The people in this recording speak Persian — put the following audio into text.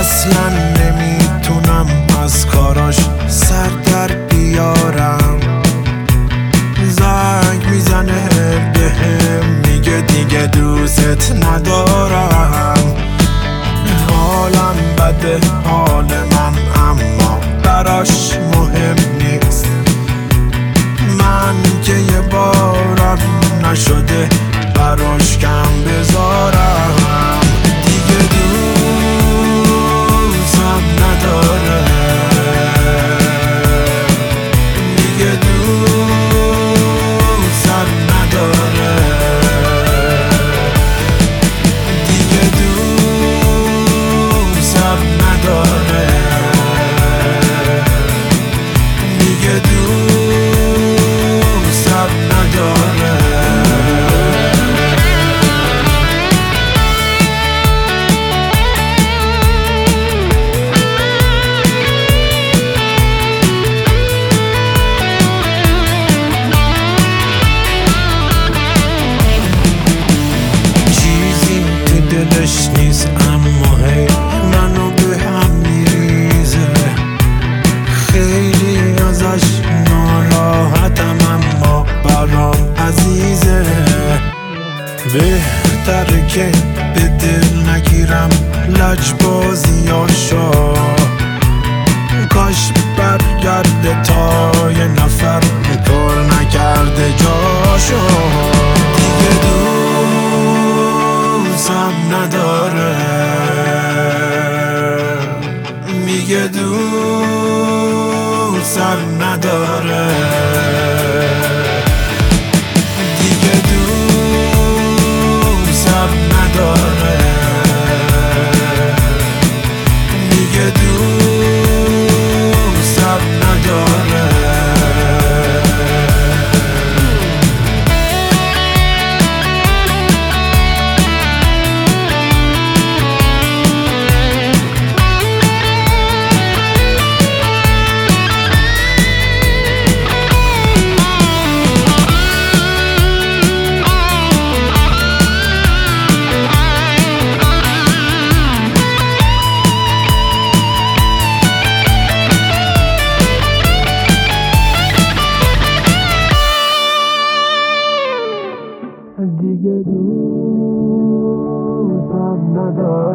اصلا نمیتونم از کاراش سر در بیارم. زنگ میزنه بهم میگه دیگه دوست ندارم. حالم بده حال من اما براش مهم نیست. من که یه بارم نشده براش کم بذارم. دیگه دوستم نداره، دیگه دوستم نداره، دیگه دوستم نداره، دیگه دوستم نداره. دلش نیست اما هی منو به هم میریزه. خیلی ازش ناراحتم اما برام عزیزه. بهتره که به دل نگیرم لجبازیاشا. کاش برگرده تا یه نفر پر نکرده جاشو. دیگه دوستم نداره، میگه دوستم نداره، دیگه دوستم نداره، میگه دوستم نداره. دیگه دوستم نداره.